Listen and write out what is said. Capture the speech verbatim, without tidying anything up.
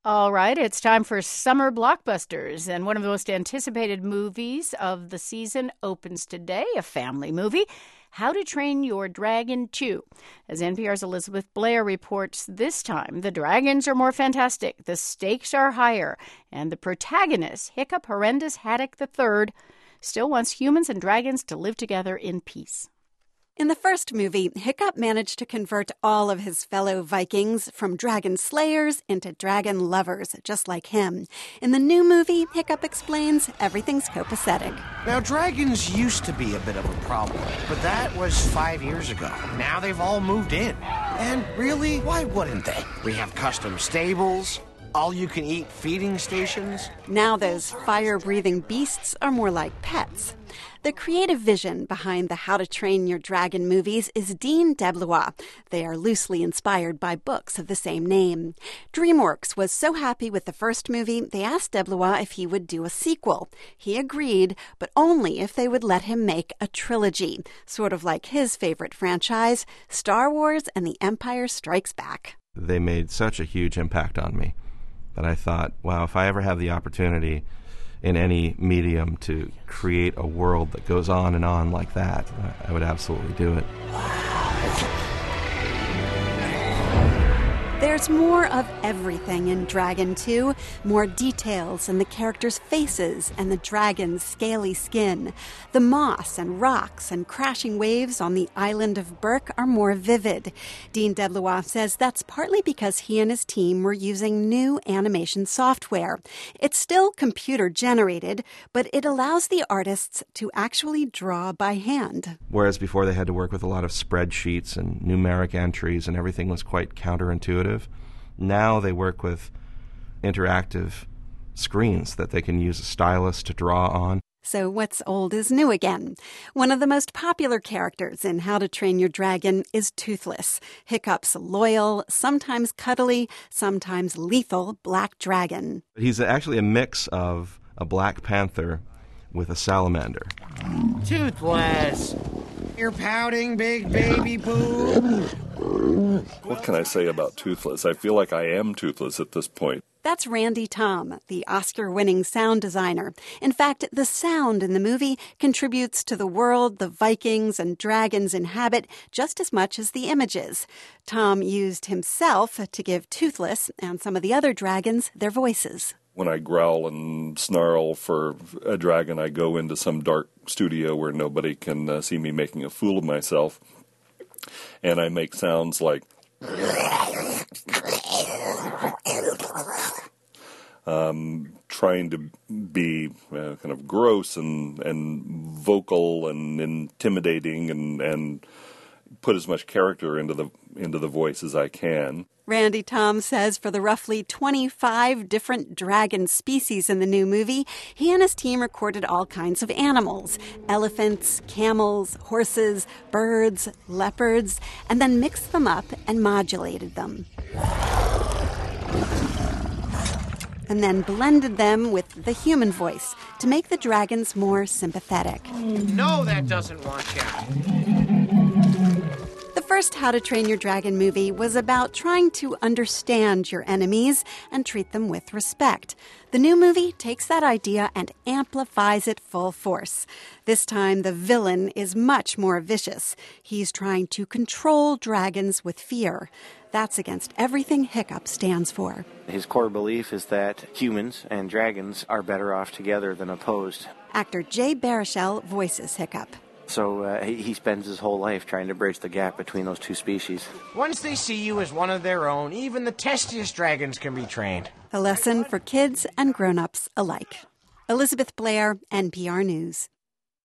All right, it's time for summer blockbusters, and one of the most anticipated movies of the season opens today, a family movie, How to Train Your Dragon two. As N P R's Elizabeth Blair reports, this time the dragons are more fantastic, the stakes are higher, and the protagonist, Hiccup Horrendous Haddock the third, still wants humans and dragons to live together in peace. In the first movie, Hiccup managed to convert all of his fellow Vikings from dragon slayers into dragon lovers, just like him. In the new movie, Hiccup explains everything's copacetic. Now, dragons used to be a bit of a problem, but that was five years ago. Now they've all moved in. And really, why wouldn't they? We have custom stables, all-you-can-eat feeding stations. Now those fire-breathing beasts are more like pets. The creative vision behind the How to Train Your Dragon movies is Dean DeBlois. They are loosely inspired by books of the same name. DreamWorks was so happy with the first movie, they asked DeBlois if he would do a sequel. He agreed, but only if they would let him make a trilogy, sort of like his favorite franchise, Star Wars and The Empire Strikes Back. They made such a huge impact on me that I thought, wow, if I ever have the opportunity in any medium to create a world that goes on and on like that, I would absolutely do it. There's more of everything in Dragon two. More details in the characters' faces and the dragon's scaly skin. The moss and rocks and crashing waves on the island of Berk are more vivid. Dean DeBlois says that's partly because he and his team were using new animation software. It's still computer-generated, but it allows the artists to actually draw by hand. Whereas before they had to work with a lot of spreadsheets and numeric entries and everything was quite counterintuitive, now they work with interactive screens that they can use a stylus to draw on. So what's old is new again. One of the most popular characters in How to Train Your Dragon is Toothless, Hiccup's loyal, sometimes cuddly, sometimes lethal black dragon. He's actually a mix of a black panther with a salamander. Toothless! You're pouting, big baby boo! What can I say about Toothless? I feel like I am Toothless at this point. That's Randy Tom, the Oscar-winning sound designer. In fact, the sound in the movie contributes to the world the Vikings and dragons inhabit just as much as the images. Tom used himself to give Toothless and some of the other dragons their voices. When I growl and snarl for a dragon, I go into some dark studio where nobody can uh, see me making a fool of myself. And I make sounds like um, trying to be uh, kind of gross and, and vocal and intimidating and, and put as much character into the into the voice as I can. Randy Tom says for the roughly twenty-five different dragon species in the new movie, he and his team recorded all kinds of animals, elephants, camels, horses, birds, leopards, and then mixed them up and modulated them. And then blended them with the human voice to make the dragons more sympathetic. No, that doesn't want you. The first How to Train Your Dragon movie was about trying to understand your enemies and treat them with respect. The new movie takes that idea and amplifies it full force. This time, the villain is much more vicious. He's trying to control dragons with fear. That's against everything Hiccup stands for. His core belief is that humans and dragons are better off together than opposed. Actor Jay Baruchel voices Hiccup. So uh, he, he spends his whole life trying to bridge the gap between those two species. Once they see you as one of their own, even the testiest dragons can be trained. A lesson for kids and grown-ups alike. Elizabeth Blair, N P R News.